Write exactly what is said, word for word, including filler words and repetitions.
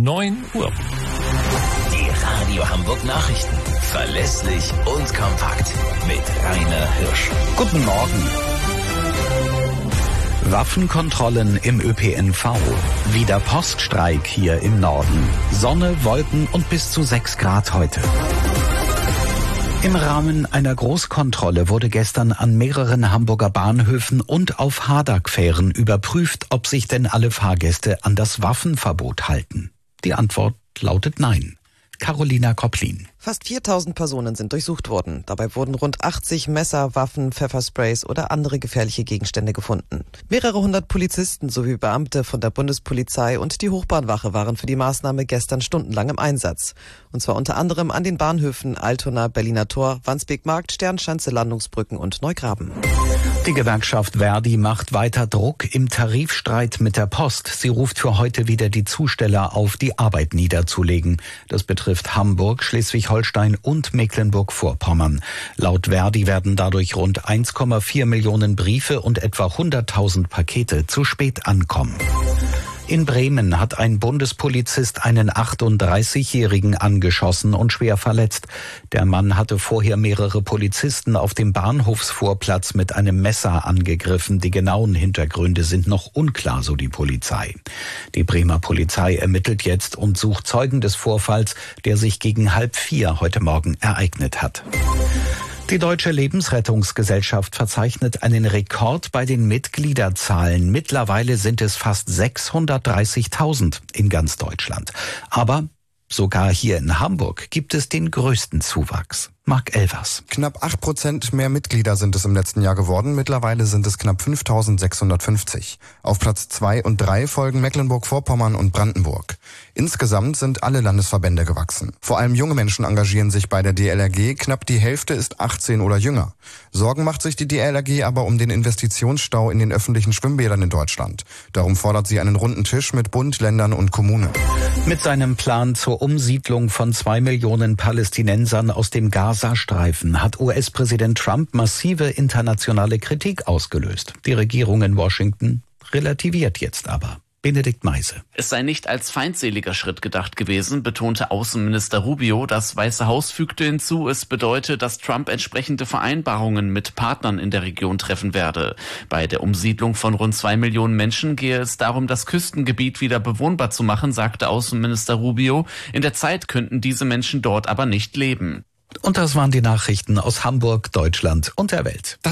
neun Uhr. Die Radio Hamburg Nachrichten. Verlässlich und kompakt. Mit Rainer Hirsch. Guten Morgen. Waffenkontrollen im Ö P N V. Wieder Poststreik hier im Norden. Sonne, Wolken und bis zu sechs Grad heute. Im Rahmen einer Großkontrolle wurde gestern an mehreren Hamburger Bahnhöfen und auf Hadak-Fähren überprüft, ob sich denn alle Fahrgäste an das Waffenverbot halten. Die Antwort lautet nein. Carolina Kopplin. Fast viertausend Personen sind durchsucht worden. Dabei wurden rund achtzig Messer, Waffen, Pfeffersprays oder andere gefährliche Gegenstände gefunden. Mehrere hundert Polizisten sowie Beamte von der Bundespolizei und die Hochbahnwache waren für die Maßnahme gestern stundenlang im Einsatz. Und zwar unter anderem an den Bahnhöfen Altona, Berliner Tor, Wandsbek-Markt, Sternschanze, Landungsbrücken und Neugraben. Die Gewerkschaft Verdi macht weiter Druck im Tarifstreit mit der Post. Sie ruft für heute wieder die Zusteller auf, die Arbeit niederzulegen. Das betrifft Hamburg, Schleswig-Holstein und Mecklenburg-Vorpommern. Laut Verdi werden dadurch rund eins Komma vier Millionen Briefe und etwa hunderttausend Pakete zu spät ankommen. In Bremen hat ein Bundespolizist einen achtunddreißigjährigen angeschossen und schwer verletzt. Der Mann hatte vorher mehrere Polizisten auf dem Bahnhofsvorplatz mit einem Messer angegriffen. Die genauen Hintergründe sind noch unklar, so die Polizei. Die Bremer Polizei ermittelt jetzt und sucht Zeugen des Vorfalls, der sich gegen halb vier heute Morgen ereignet hat. Die Deutsche Lebensrettungsgesellschaft verzeichnet einen Rekord bei den Mitgliederzahlen. Mittlerweile sind es fast sechshundertdreißigtausend in ganz Deutschland. Aber sogar hier in Hamburg gibt es den größten Zuwachs. Marc Elvers. Knapp acht Prozent mehr Mitglieder sind es im letzten Jahr geworden. Mittlerweile sind es knapp fünftausendsechshundertfünfzig. Auf Platz zwei und drei folgen Mecklenburg-Vorpommern und Brandenburg. Insgesamt sind alle Landesverbände gewachsen. Vor allem junge Menschen engagieren sich bei der D L R G. Knapp die Hälfte ist achtzehn oder jünger. Sorgen macht sich die D L R G aber um den Investitionsstau in den öffentlichen Schwimmbädern in Deutschland. Darum fordert sie einen runden Tisch mit Bund, Ländern und Kommunen. Mit seinem Plan zur Umsiedlung von zwei Millionen Palästinensern aus dem Gaza-Streifen hat U S-Präsident Trump massive internationale Kritik ausgelöst. Die Regierung in Washington relativiert jetzt aber. Benedikt Meise. Es sei nicht als feindseliger Schritt gedacht gewesen, betonte Außenminister Rubio. Das Weiße Haus fügte hinzu, es bedeute, dass Trump entsprechende Vereinbarungen mit Partnern in der Region treffen werde. Bei der Umsiedlung von rund zwei Millionen Menschen gehe es darum, das Küstengebiet wieder bewohnbar zu machen, sagte Außenminister Rubio. In der Zeit könnten diese Menschen dort aber nicht leben. Und das waren die Nachrichten aus Hamburg, Deutschland und der Welt.